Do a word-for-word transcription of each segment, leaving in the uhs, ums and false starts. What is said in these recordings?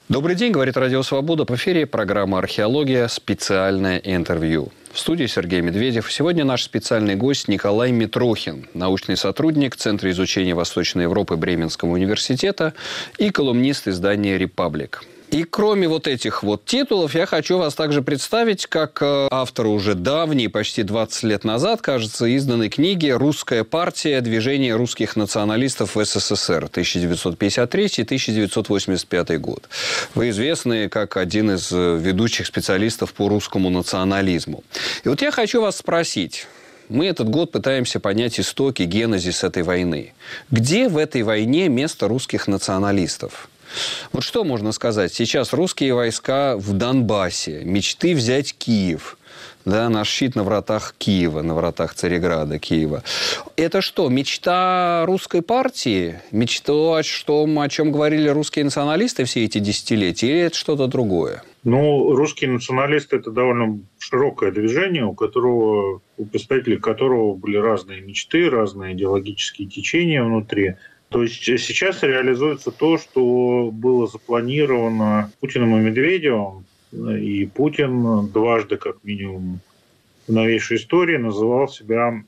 Добрый день, говорит Радио Свобода. В эфире программа «Археология. Специальное интервью». В студии Сергей Медведев. Сегодня наш специальный гость Николай Митрохин, научный сотрудник Центра изучения Восточной Европы Бременского университета и колумнист издания «Репаблик». И кроме вот этих вот титулов, я хочу вас также представить как автора уже давней, почти двадцать лет назад, кажется, изданной книги «Русская партия. Движение русских националистов в СССР. тысяча девятьсот пятьдесят третий - тысяча девятьсот восемьдесят пятый год». Вы известны как один из ведущих специалистов по русскому национализму. И вот я хочу вас спросить. Мы этот год пытаемся понять истоки, генезис этой войны. Где в этой войне место русских националистов? Вот что можно сказать? Сейчас русские войска в Донбассе, мечты взять Киев, да, наш щит на вратах Киева, на вратах Цареграда, Киева. Это что, мечта русской партии? Мечта о том, о чем говорили русские националисты все эти десятилетия? Или это что-то другое? Ну, русские националисты – это довольно широкое движение, у которого, у представителей которого были разные мечты, разные идеологические течения внутри. То есть сейчас реализуется то, что было запланировано Путиным и Медведевым. И Путин дважды, как минимум, в новейшей истории называл себя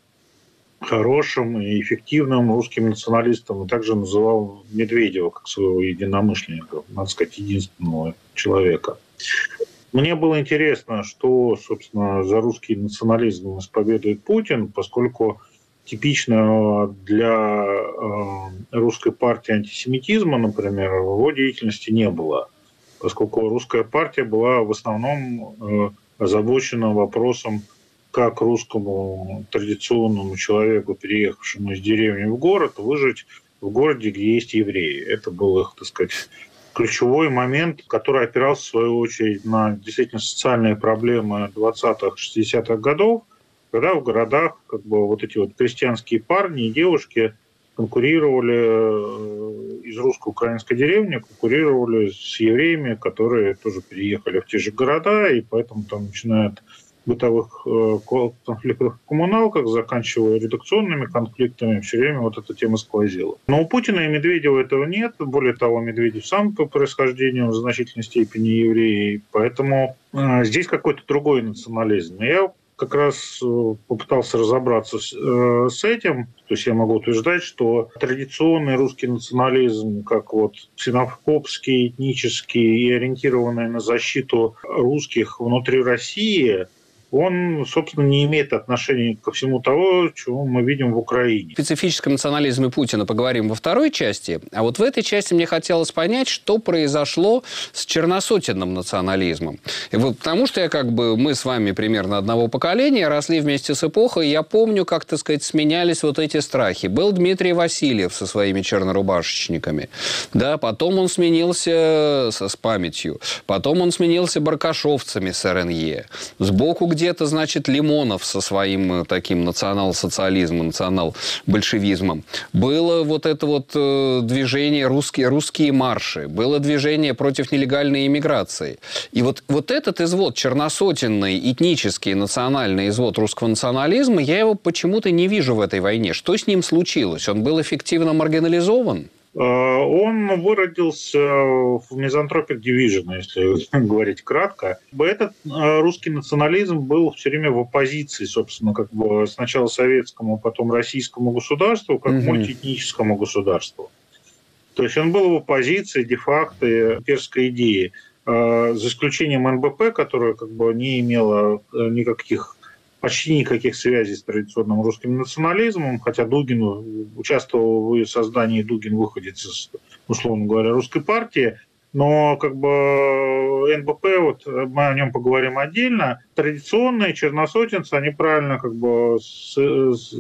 хорошим и эффективным русским националистом. И также называл Медведева как своего единомышленника, надо сказать, единственного человека. Мне было интересно, что, собственно, за русский национализм исповедует Путин, поскольку типично для э, русской партии антисемитизма, например, в его деятельности не было, поскольку русская партия была в основном э, озабочена вопросом, как русскому традиционному человеку, переехавшему из деревни в город, выжить в городе, где есть евреи. Это был их, так сказать, ключевой момент, который опирался, в свою очередь, на действительно социальные проблемы двадцатых-шестидесятых годов, когда в городах как бы вот эти вот крестьянские парни и девушки конкурировали из русско-украинской деревни, конкурировали с евреями, которые тоже переехали в те же города, и поэтому там начиная от бытовых конфликтов в коммуналках, заканчивая редакционными конфликтами, все время вот эта тема сквозила. Но у Путина и Медведева этого нет. Более того, Медведев сам по происхождению в значительной степени еврей, поэтому э, здесь какой-то другой национализм. Я как раз попытался разобраться с, э, с этим. То есть я могу утверждать, что традиционный русский национализм, как вот ксенофобский, этнический и ориентированный на защиту русских внутри России, он, собственно, не имеет отношения ко всему того, чего мы видим в Украине. О специфическом национализме Путина поговорим во второй части. А вот в этой части мне хотелось понять, что произошло с черносотенным национализмом. И вот потому что я как бы, мы с вами примерно одного поколения, росли вместе с эпохой, и я помню, как, так сказать, сменялись вот эти страхи. Был Дмитрий Васильев со своими чернорубашечниками. Да, потом он сменился с, с памятью. Потом он сменился баркашовцами с эр эн е. Сбоку где где-то, значит, Лимонов со своим таким национал-социализмом, национал-большевизмом. Было вот это вот движение «Русские, русские марши», было движение против нелегальной иммиграции. И вот, вот этот извод, черносотенный, этнический, национальный извод русского национализма, я его почему-то не вижу в этой войне. Что с ним случилось? Он был эффективно маргинализован? Он выродился в Misanthropic Division, если говорить кратко. Этот русский национализм был все время в оппозиции, собственно, как бы сначала советскому, потом российскому государству, как mm-hmm. мультиэтническому государству. То есть он был в оппозиции де-факто имперской идеи, за исключением эн бэ пэ, которая как бы не имела никаких почти никаких связей с традиционным русским национализмом, хотя Дугин участвовал в ее создании, Дугин выходец из, условно говоря, русской партии, но как бы эн бэ пэ, вот мы о нем поговорим отдельно, традиционные черносотенцы, они правильно как бы с, с,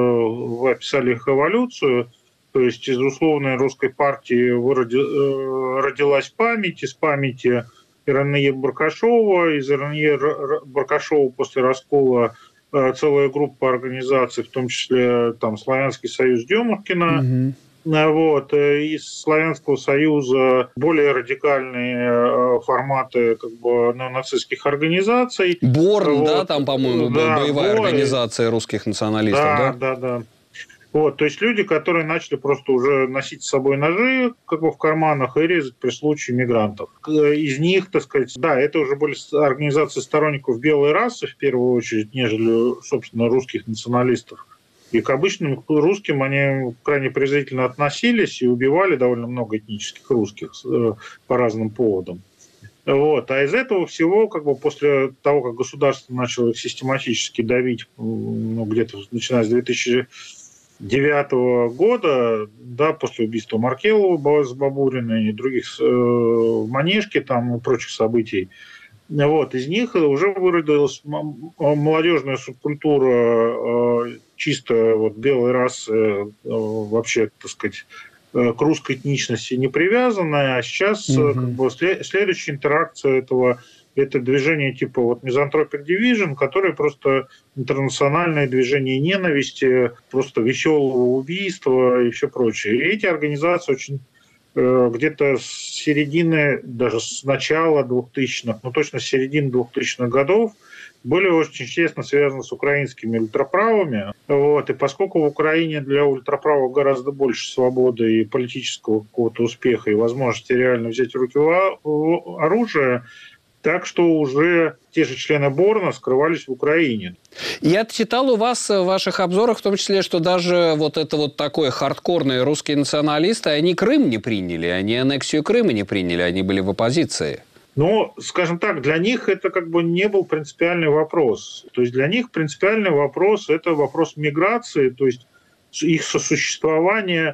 э, описали их эволюцию, то есть из условной русской партии выроди, э, родилась память, из памяти эр эн е Баркашова, из эр эн е Баркашова после раскола э, целая группа организаций, в том числе там Славянский союз Демушкина, mm-hmm. вот, из Славянского союза более радикальные э, форматы как бы нацистских организаций. Борн, вот. да, там, по-моему, да, была боевая Борн. Организация русских националистов, да? Да, да, да. Вот, то есть люди, которые начали просто уже носить с собой ножи как бы в карманах и резать при случае мигрантов. Из них, так сказать, да, это уже были организации сторонников белой расы в первую очередь, нежели, собственно, русских националистов. И к обычным русским они крайне презрительно относились и убивали довольно много этнических русских по разным поводам. Вот. А из этого всего, как бы после того, как государство начало их систематически давить, ну, где-то начиная с две тысячи девятого года, да, после убийства Маркелова с Бабуриной и других э, Манежки там и прочих событий, вот, из них уже выродилась молодежная субкультура э, чисто вот, белой расы, э, вообще, так сказать, к русской этничности не привязанная, а сейчас mm-hmm. как бы, следующая интеракция этого это движение типа вот Misanthropic Division, которое просто интернациональное движение ненависти, просто веселого убийства и все прочее. И эти организации очень э, где-то с середины, даже с начала двухтысячных, ну точно с середины двухтысячных годов, были очень тесно связаны с украинскими ультраправыми. Вот. И поскольку в Украине для ультраправых гораздо больше свободы и политического какого-то успеха и возможности реально взять в руки оружие, так что уже те же члены Борна скрывались в Украине. Я читал у вас в ваших обзорах, в том числе, что даже вот это вот такое хардкорные русские националисты, они Крым не приняли, они аннексию Крыма не приняли, они были в оппозиции. Ну, скажем так, для них это как бы не был принципиальный вопрос. То есть для них принципиальный вопрос – это вопрос миграции, то есть их сосуществования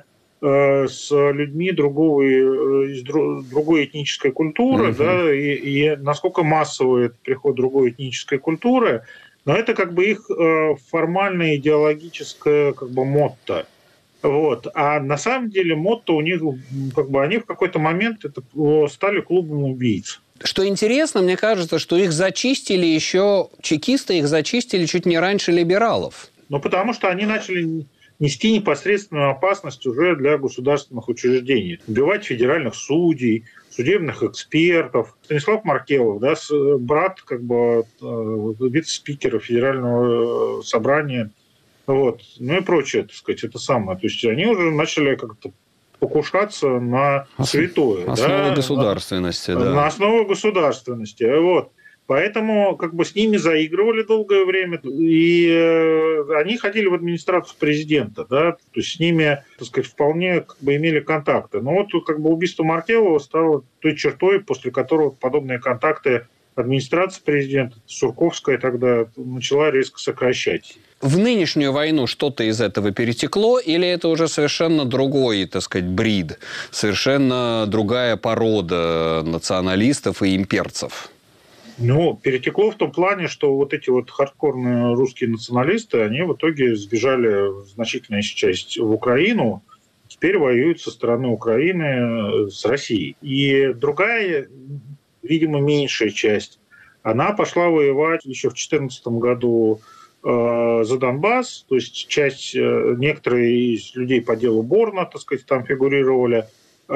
с людьми другого, из другой этнической культуры, uh-huh. да, и, и насколько массовый приход другой этнической культуры, но это как бы их формальное идеологическое как бы мотто. Вот. А на самом деле мотто у них, как бы они в какой-то момент это стали клубом убийц. Что интересно, мне кажется, что их зачистили еще, чекисты их зачистили чуть не раньше либералов. Ну, потому что они начали нести непосредственную опасность уже для государственных учреждений. Убивать федеральных судей, судебных экспертов. Станислав Маркелов, да, брат как бы вице-спикера Федерального собрания, вот, ну и прочее, так сказать, это самое. То есть они уже начали как-то покушаться на святое. Основа да, государственности, на, да. На основу государственности, вот. Поэтому как бы с ними заигрывали долгое время, и э, они ходили в администрацию президента, да, то есть с ними, так сказать, вполне как бы имели контакты. Но вот как бы убийство Маркелова стало той чертой, после которого подобные контакты администрации президента, Сурковская тогда начала резко сокращать. В нынешнюю войну что-то из этого перетекло, или это уже совершенно другой, так сказать, брид, совершенно другая порода националистов и имперцев? Ну, перетекло в том плане, что вот эти вот хардкорные русские националисты, они в итоге сбежали значительная часть в Украину, теперь воюют со стороны Украины с Россией. И другая, видимо, меньшая часть, она пошла воевать еще в две тысячи четырнадцатом году э, за Донбасс, то есть часть, э, некоторые из людей по делу Борна, так сказать, там фигурировали,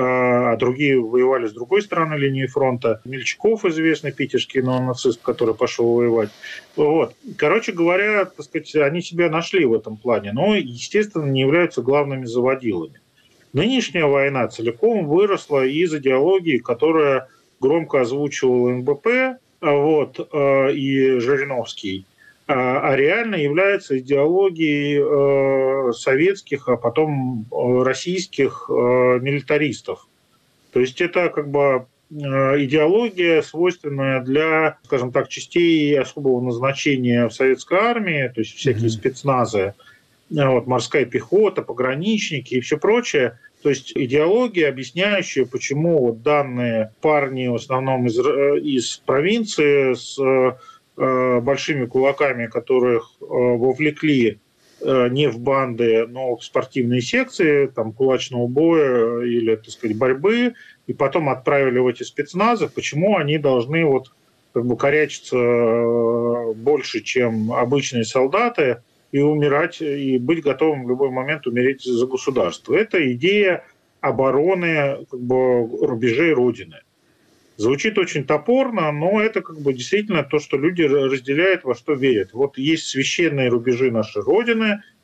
а другие воевали с другой стороны линии фронта. Мельчаков, известный питерский неонацист, который пошел воевать. Вот. Короче говоря, так сказать, они себя нашли в этом плане, но, естественно, не являются главными заводилами. Нынешняя война целиком выросла из идеологии, которая громко озвучивал эн бэ пэ вот, и Жириновский, а реально является идеологией советских, а потом российских милитаристов. То есть это как бы идеология, свойственная для, скажем так, частей особого назначения в советской армии, то есть всякие mm-hmm. спецназы, вот, морская пехота, пограничники и все прочее. То есть идеология, объясняющая, почему вот данные парни в основном из, из провинции с большими кулаками, которых вовлекли не в банды, но в спортивные секции, там, кулачного боя или, так сказать, борьбы, и потом отправили в эти спецназы, почему они должны вот как бы корячиться больше, чем обычные солдаты, и умирать, и быть готовым в любой момент умереть за государство. Это идея обороны как бы рубежей Родины. Звучит очень топорно, но это как бы действительно то, что люди разделяют, во что верят. Вот есть священные рубежи нашей Родины,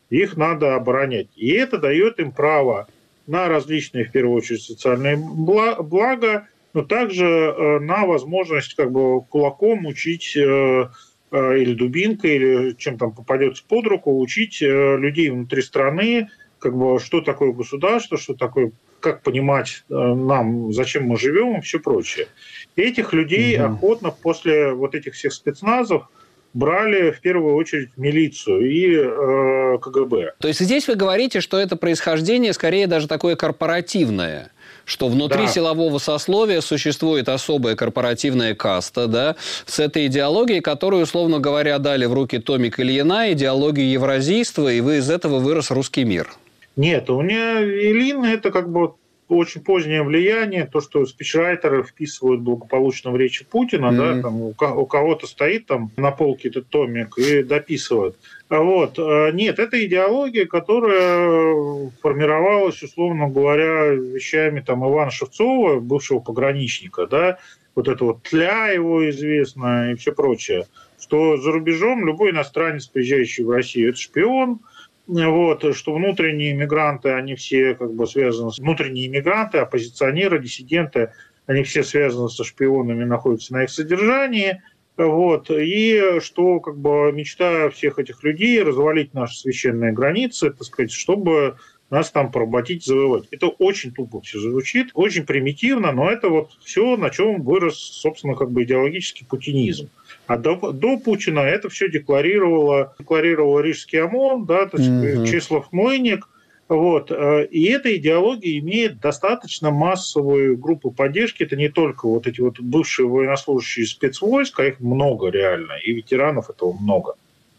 их надо оборонять. И это дает им право на различные, в первую очередь, социальные блага, но также на возможность как бы кулаком учить или дубинкой, или чем там попадется под руку, учить людей внутри страны, как бы, что такое государство, что такое, как понимать нам, зачем мы живем и все прочее. И этих людей угу. охотно после вот этих всех спецназов брали в первую очередь милицию и э, ка гэ бэ. То есть здесь вы говорите, что это происхождение скорее даже такое корпоративное, что внутри да. силового сословия существует особая корпоративная каста, да, с этой идеологией, которую, условно говоря, дали в руки Томик Ильина, идеологию евразийства, и вы из этого вырос русский мир. Нет, у меня Ильин это как бы очень позднее влияние, то, что спичрайтеры вписывают благополучно в речи Путина, mm-hmm. да, там, у кого-то стоит там на полке этот томик и дописывает. Вот. Нет, это идеология, которая формировалась, условно говоря, вещами там, Ивана Шевцова, бывшего пограничника, да, вот это вот тля его известно и все прочее, что за рубежом любой иностранец, приезжающий в Россию, это шпион. Вот, что внутренние мигранты, они все как бы связаны с... Внутренние мигранты, оппозиционеры, диссиденты, они все связаны со шпионами, находятся на их содержании. Вот, и что как бы мечта всех этих людей развалить наши священные границы, так сказать, чтобы нас там поработить, завоевать. Это очень тупо все звучит, очень примитивно, но это вот все, на чем вырос, собственно, как бы идеологический путинизм. А до, до Путина это все декларировало, декларировал Рижский ОМОН, да, то есть mm-hmm. Числав Мойник. Вот. И эта идеология имеет достаточно массовую группу поддержки. Это не только вот эти вот бывшие военнослужащие спецвойск, а их много реально, и ветеранов этого много.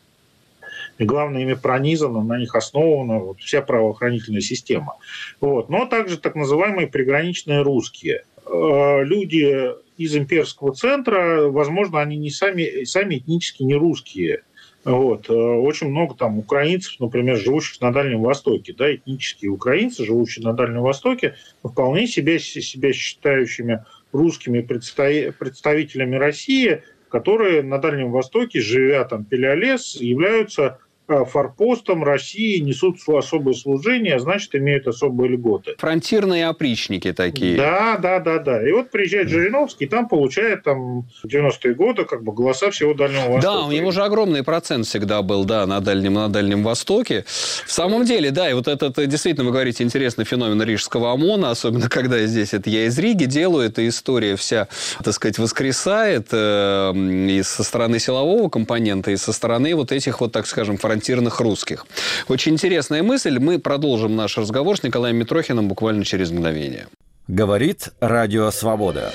И главное, ими пронизана, на них основана вот вся правоохранительная система. Вот. Но также так называемые приграничные русские. Люди из имперского центра, возможно, они не сами, сами этнически не русские. Вот. Очень много там украинцев, например, живущих на Дальнем Востоке. Да, этнические украинцы, живущие на Дальнем Востоке, вполне себя, себя считающими русскими представителями России, которые на Дальнем Востоке, живя там, пиля лес, являются форпостом России, несут особое служение, а значит, имеют особые льготы. Фронтирные опричники такие. Да, да, да, да. И вот приезжает Жириновский, и там получает там, в девяностые годы как бы, голоса всего Дальнего Востока. Да, у него же огромный процент всегда был, да, на Дальнем, на Дальнем Востоке. В самом деле, да, и вот этот, действительно, вы говорите, интересный феномен Рижского ОМОНа, особенно когда здесь, это я из Риги делаю, эта история вся, так сказать, воскресает э, и со стороны силового компонента, и со стороны вот этих вот, так скажем, фронтирных русских. Очень интересная мысль. Мы продолжим наш разговор с Николаем Митрохиным буквально через мгновение. Говорит Радио Свобода.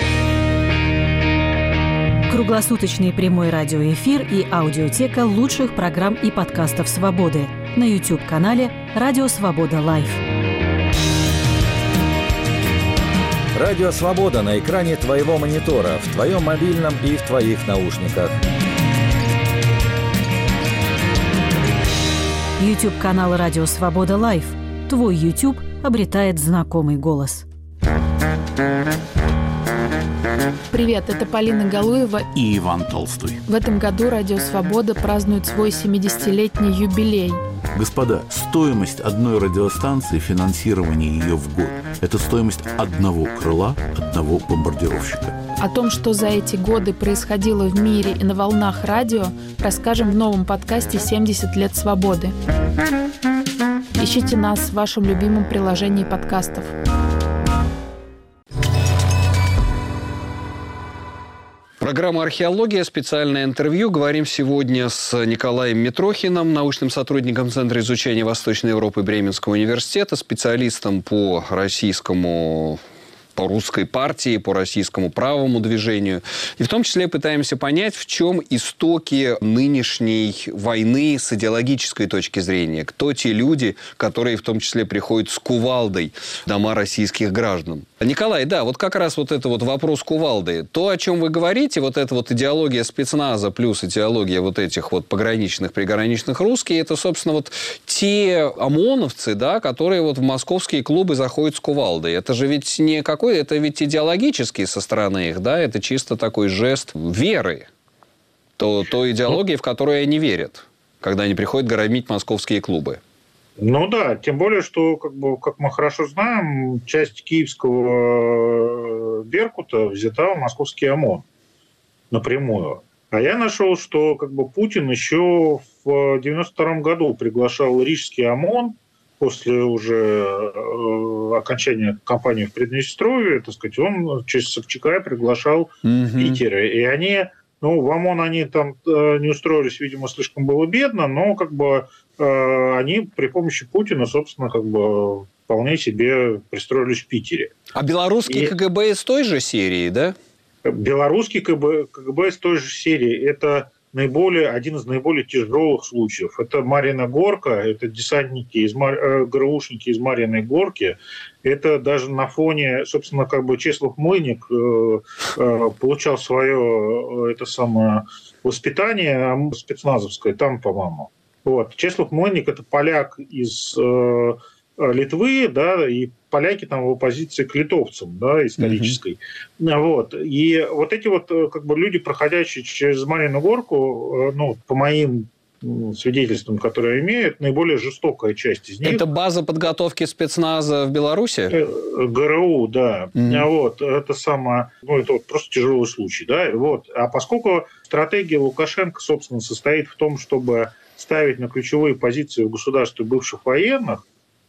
Круглосуточный прямой радиоэфир и аудиотека лучших программ и подкастов «Свободы» на YouTube-канале «Радио Свобода Лайв». Радио Свобода на экране твоего монитора, в твоем мобильном и в твоих наушниках. YouTube-канал «Радио Свобода Лайв». Твой YouTube обретает знакомый голос. Привет, это Полина Галуева и Иван Толстой. В этом году «Радио Свобода» празднует свой семидесятилетний юбилей. Господа, стоимость одной радиостанции, финансирование ее в год – это стоимость одного крыла, одного бомбардировщика. О том, что за эти годы происходило в мире и на волнах радио, расскажем в новом подкасте «семьдесят лет свободы». Ищите нас в вашем любимом приложении подкастов. Программа «Археология», специальное интервью. Говорим сегодня с Николаем Митрохиным, научным сотрудником Центра изучения Восточной Европы Бременского университета, специалистом по российскому... по русской партии, по российскому правому движению. И в том числе пытаемся понять, в чем истоки нынешней войны с идеологической точки зрения. Кто те люди, которые в том числе приходят с кувалдой в дома российских граждан. Николай, да, вот как раз вот это вот вопрос кувалды. То, о чем вы говорите, вот эта вот идеология спецназа плюс идеология вот этих вот пограничных, приграничных русских, это, собственно, вот те ОМОНовцы, да, которые вот в московские клубы заходят с кувалдой. Это же ведь не какой, это ведь идеологический со стороны их, да, это чисто такой жест веры. То, то идеологии, в которую они верят, когда они приходят громить московские клубы. Ну да, тем более, что, как бы, как мы хорошо знаем, часть киевского Беркута взята в московский ОМОН напрямую. А я нашел, что как бы Путин еще в девяносто втором году приглашал Рижский ОМОН после уже э, окончания кампании в Приднестровье, так сказать, он через Собчака приглашал mm-hmm. в Питер. И они, ну, в ОМОН они там э, не устроились, видимо, слишком было бедно, но как бы э, они при помощи Путина, собственно, как бы вполне себе пристроились в Питере. А белорусский И... КГБ из той же серии, да? Белорусский КГБ, КГБ из той же серии – это наиболее, один из наиболее тяжелых случаев. Это Марьина Горка, это десантники, из, ГРУшники из Марьиной Горки. Это даже на фоне, собственно, как бы Чеслов Мыльник э, э, получал свое это самое воспитание спецназовское там, по-моему. Вот. Чеслов Мыльник – это поляк из э, Литвы, да, и поляки там в оппозиции к литовцам, да, исторической. Mm-hmm. Вот. И вот эти вот как бы люди, проходящие через Марьину Горку, ну, по моим свидетельствам, которые имеют, наиболее жестокая часть из них. Это база подготовки спецназа в Беларуси? ГРУ, да. Mm-hmm. Вот. Это самое, ну, это вот просто тяжелый случай, да. Вот. А поскольку стратегия Лукашенко, собственно, состоит в том, чтобы ставить на ключевые позиции в государстве бывших военных,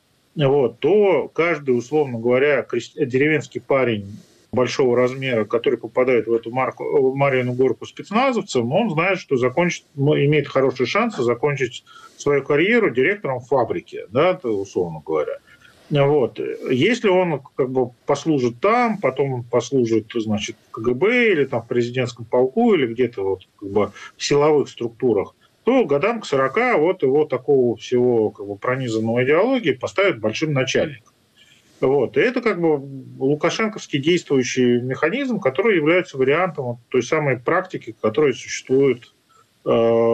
вот, то каждый, условно говоря, деревенский парень большого размера, который попадает в эту марку, Марьину Горку спецназовцем, он знает, что закончит, имеет хорошие шансы закончить свою карьеру директором фабрики, да, условно говоря. Вот. Если он как бы послужит там, потом послужит, значит, в КГБ или там в президентском полку или где-то вот как бы в силовых структурах, то годам к сорока вот его такого всего как бы пронизанного идеологией поставят большим начальником. Вот. И это как бы лукашенковский действующий механизм, который является вариантом вот той самой практики, которая существует э,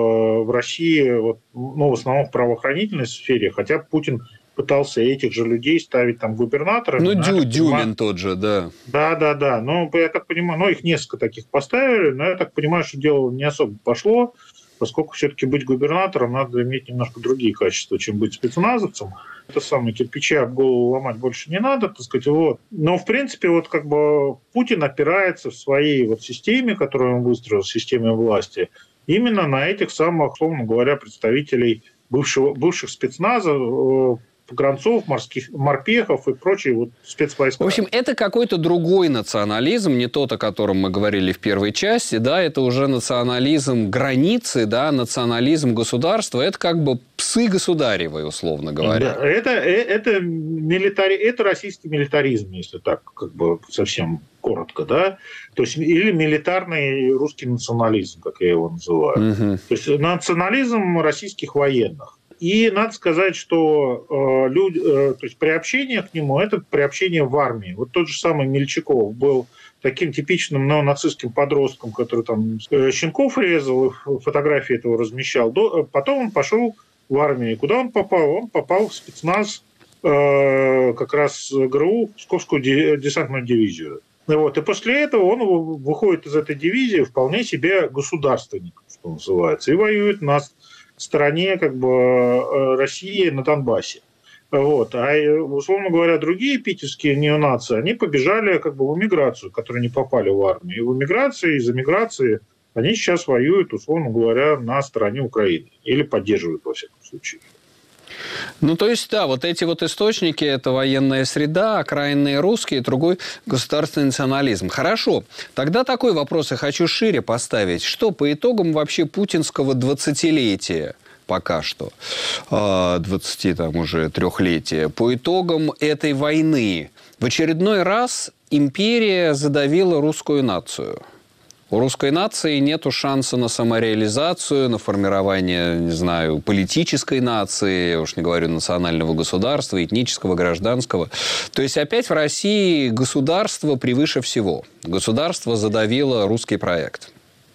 в России, вот, ну, в основном в правоохранительной сфере, хотя Путин пытался этих же людей ставить там губернаторами. Ну, Дю, Дюмин тот же, да. Да, да, да. Но я так понимаю, ну, их несколько таких поставили, но я так понимаю, что дело не особо пошло, поскольку все-таки быть губернатором надо иметь немножко другие качества, чем быть спецназовцем. Это самое, кирпичи об голову ломать больше не надо, так сказать, вот. Но, в принципе, вот как бы Путин опирается в своей вот системе, которую он выстроил, системе власти, именно на этих самых, условно говоря, представителей бывшего, бывших спецназов, погранцов, морских, морпехов и прочие вот спецвойска. В общем, это какой-то другой национализм, не тот, о котором мы говорили в первой части, да, это уже национализм границы, да, национализм государства, это как бы псы государевы, условно говоря. Да, это, это, милитари... это российский милитаризм, если так как бы совсем коротко, да, то есть или милитарный русский национализм, как я его называю. Угу. То есть национализм российских военных. И надо сказать, что э, люди, э, то есть приобщение к нему – это приобщение в армии. Вот тот же самый Мельчаков был таким типичным неонацистским подростком, который там э, щенков резал, и фотографии этого размещал. До, потом он пошел в армию. И куда он попал? Он попал в спецназ э, как раз ГРУ, Псковскую десантную дивизию. Вот. И после этого он выходит из этой дивизии вполне себе государственником, что называется, и воюет на стороне как бы России на Донбассе. Вот. А, условно говоря, другие питерские неонации, они побежали как бы в эмиграцию, которые не попали в армию. И в эмиграции, из эмиграции они сейчас воюют, условно говоря, на стороне Украины. Или поддерживают, во всяком случае. Ну, то есть, да, вот эти вот источники – это военная среда, окраинные русские, другой государственный национализм. Хорошо. Тогда такой вопрос я хочу шире поставить. Что по итогам вообще путинского двадцатилетия, пока что, двадцати там уже трехлетия, по итогам этой войны в очередной раз империя задавила русскую нацию? У русской нации нету шанса на самореализацию, на формирование, не знаю, политической нации, я уж не говорю национального государства, этнического, гражданского. То есть опять в России государство превыше всего. Государство задавило русский проект.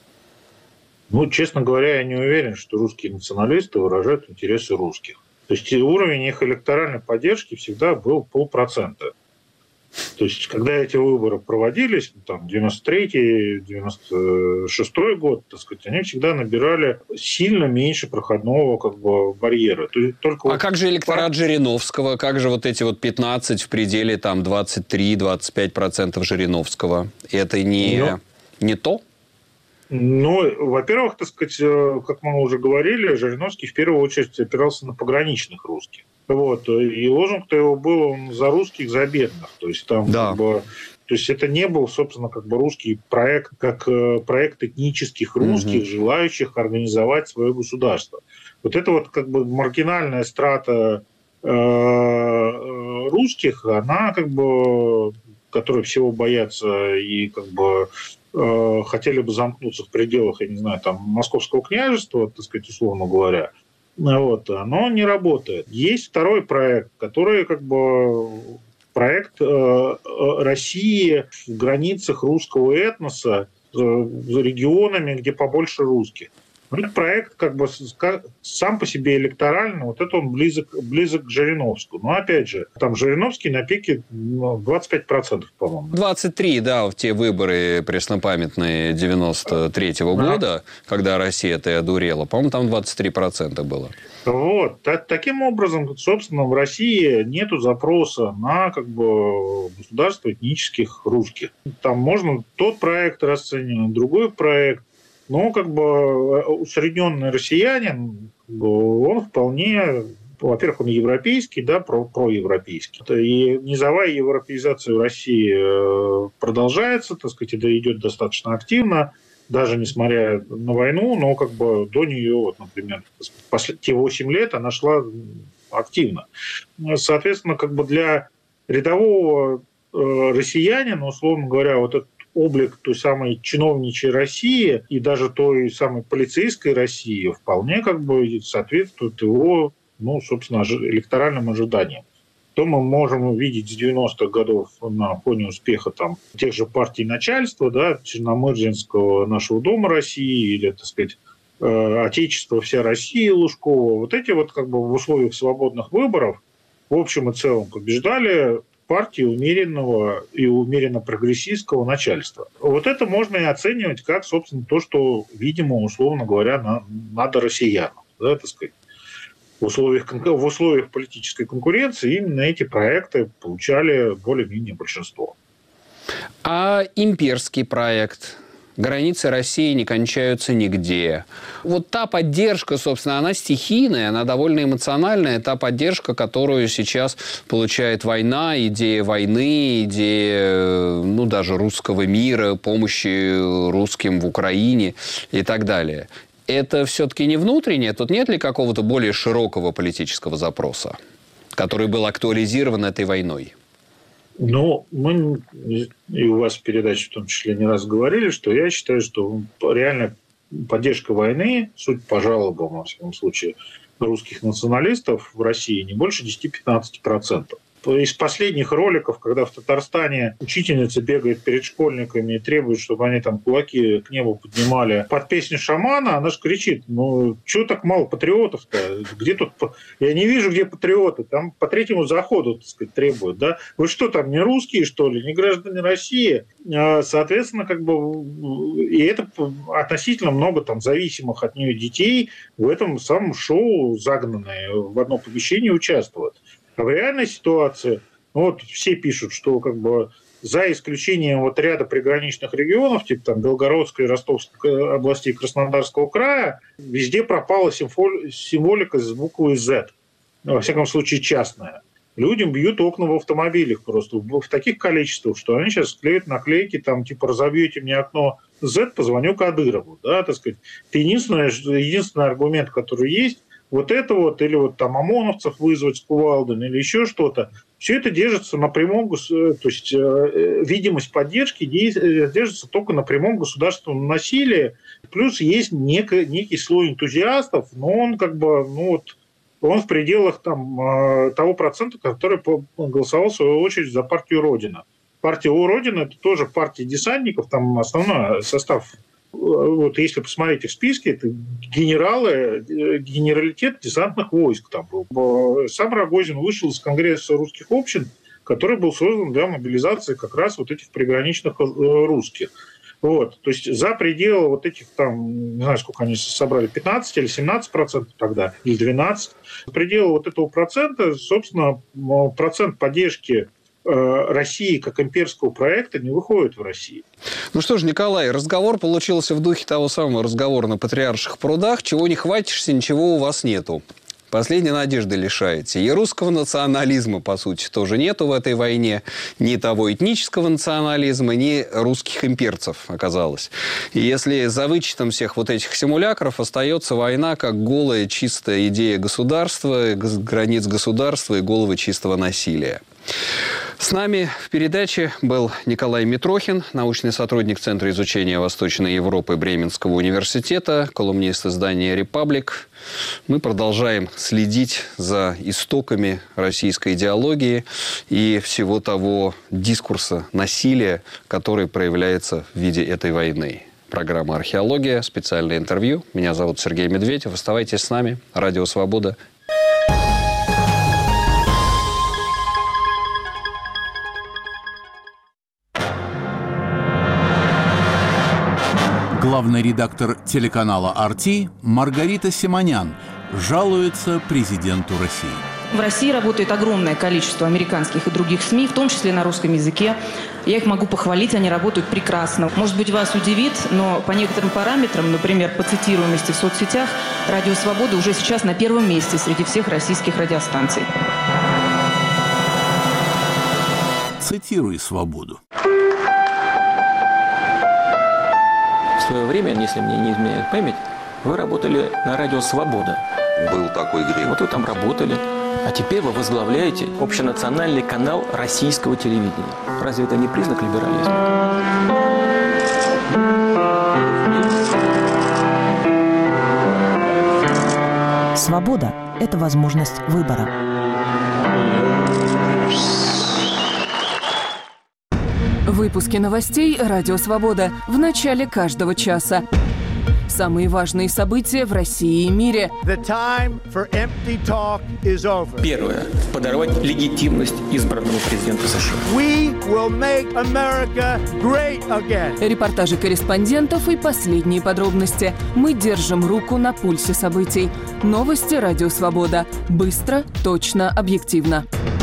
Ну, честно говоря, я не уверен, что русские националисты выражают интересы русских. То есть уровень их электоральной поддержки всегда был полпроцента. То есть, когда эти выборы проводились, там, девяносто третий - девяносто шестой год, так сказать, они всегда набирали сильно меньше проходного как бы барьера. То есть, только а вот... как же электорат Жириновского? Как же вот эти вот пятнадцать в пределе там двадцать три - двадцать пять процентов Жириновского? Это не, ну, не то? Ну, во-первых, так сказать, как мы уже говорили, Жириновский в первую очередь опирался на пограничных русских. Вот. И лозунг-то его был он за русских, за бедных. То есть там да. как бы, то есть это не был, собственно, как бы русский проект, как проект этнических русских, угу. желающих организовать свое государство. Вот это вот как бы маргинальная страта э, русских, она как бы, которые всего боятся и как бы э, хотели бы замкнуться в пределах, я не знаю, там, Московского княжества, так сказать, условно говоря, вот, оно не работает. Есть второй проект, который как бы проект э, России в границах русского этноса, э, регионами, где побольше русских. Этот проект как бы сам по себе электорально, вот это он близок, близок к Жириновскому. Но опять же, там Жириновский на пике двадцать пять процентов, по-моему. двадцать три, да, в те выборы преснопамятные девяносто третьего да. года, когда Россия-то и одурела, по-моему, там двадцать три процента было. Вот. Таким образом, собственно, в России нету запроса на как бы государство этнических русских. Там можно тот проект расценивать, другой проект. Но как бы усредненный россиянин, он вполне, во-первых, он европейский, да, про, проевропейский. И низовая европеизация в России продолжается, так сказать, это идет достаточно активно, даже несмотря на войну, но как бы до нее, вот, например, те восемь лет она шла активно. Соответственно, как бы для рядового россиянина, условно говоря, вот этот облик той самой чиновничьей России и даже той самой полицейской России вполне как бы соответствует его, ну, собственно, электоральным ожиданиям. То мы можем увидеть с девяностых годов на фоне успеха там тех же партий начальства, да, Черномырдинского нашего Дома России или, так сказать, Отечество вся Россия Лужкова. Вот эти вот как бы в условиях свободных выборов в общем и целом побеждали партии умеренного и умеренно прогрессистского начальства. Вот это можно и оценивать как, собственно, то, что, видимо, условно говоря, надо россиянам. Да, так сказать. В условиях, в условиях политической конкуренции именно эти проекты получали более-менее большинство. А имперский проект? Границы России не кончаются нигде. Вот та поддержка, собственно, она стихийная, она довольно эмоциональная. Та поддержка, которую сейчас получает война, идея войны, идея, ну, даже русского мира, помощи русским в Украине и так далее. Это все-таки не внутреннее? Тут нет ли какого-то более широкого политического запроса, который был актуализирован этой войной? Ну, мы и у вас в передаче в том числе не раз говорили, что я считаю, что реально поддержка войны, суть по жалобам, во всяком случае, русских националистов в России не больше десять-пятнадцать процентов. Из последних роликов, когда в Татарстане учительница бегает перед школьниками и требует, чтобы они там кулаки к небу поднимали под песню шамана, она же кричит: ну, чего так мало патриотов-то? Где тут... Я не вижу, где патриоты. Там по третьему заходу, так сказать, требуют. Да? Вы что, там не русские, что ли? Не граждане России? Соответственно, как бы... И это относительно много там зависимых от нее детей в этом самом шоу загнанные в одно помещение участвуют. А в реальной ситуации, ну, вот все пишут, что как бы за исключением вот ряда приграничных регионов, типа там Белгородской, Ростовской области и Краснодарского края, везде пропала символика с буквой «Z». Во всяком случае, частная. Людям бьют окна в автомобилях просто в таких количествах, что они сейчас клеят наклейки, там, типа, разобьете мне окно Z, позвоню Кадырову. Да, так сказать. Это единственный, единственный аргумент, который есть. Вот это вот, или вот там ОМОНовцев вызвать с кувалдами, или еще что-то, все это держится на прямом, то есть э, видимость поддержки держится только на прямом государственном насилии. Плюс есть некий, некий слой энтузиастов, но он как бы, ну вот, он в пределах там, э, того процента, который голосовал в свою очередь за партию Родина. Партия Родина – это тоже партия десантников, там основной состав. Вот если посмотреть их списки, это генералы, генералитет десантных войск там был. Сам Рогозин вышел из Конгресса русских общин который был создан для мобилизации как раз вот этих приграничных русских. Вот. То есть за пределы вот этих там, не знаю, сколько они собрали, пятнадцать или семнадцать процентов тогда, или двенадцать. За пределы вот этого процента, собственно, процент поддержки России как имперского проекта не выходит в России. Ну что ж, Николай, разговор получился в духе того самого разговора на Патриарших прудах. Чего не хватишься, ничего у вас нету. Последней надежды лишаете. И русского национализма, по сути, тоже нету в этой войне. Ни того этнического национализма, ни русских имперцев оказалось. И если за вычетом всех вот этих симулякров остается война как голая чистая идея государства, границ государства и голого чистого насилия. С нами в передаче был Николай Митрохин, научный сотрудник Центра изучения Восточной Европы Бременского университета, колумнист издания «Репаблик». Мы продолжаем следить за истоками российской идеологии и всего того дискурса насилия, который проявляется в виде этой войны. Программа «Археология», специальное интервью. Меня зовут Сергей Медведев. Оставайтесь с нами. Радио «Свобода». Главный редактор телеканала ар ти Маргарита Симонян жалуется президенту России. В России работает огромное количество американских и других СМИ, в том числе на русском языке. Я их могу похвалить, они работают прекрасно. Может быть, вас удивит, но по некоторым параметрам, например, по цитируемости в соцсетях, «Радио Свобода» уже сейчас на первом месте среди всех российских радиостанций. Цитируй «Свободу». В свое время, если мне не изменяет память, вы работали на радио «Свобода». Был такой грех. Вот вы там работали. А теперь вы возглавляете общенациональный канал российского телевидения. Разве это не признак либерализма? Свобода – это возможность выбора. Выпуски новостей «Радио Свобода» в начале каждого часа. Самые важные события в России и мире. Первое. Подорвать легитимность избранного президента США. Репортажи корреспондентов и последние подробности. Мы держим руку на пульсе событий. Новости «Радио Свобода». Быстро, точно, объективно.